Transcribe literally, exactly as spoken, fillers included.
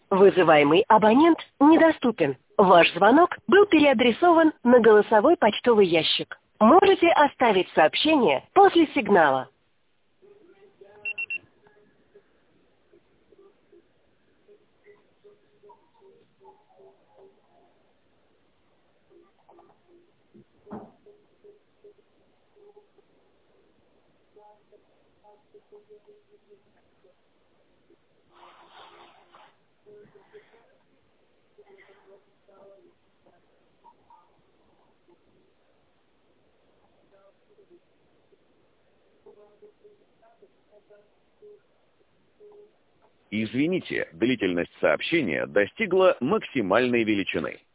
Вызываемый абонент недоступен. Ваш звонок был переадресован на голосовой почтовый ящик. Можете оставить сообщение после сигнала. Извините, длительность сообщения достигла максимальной величины.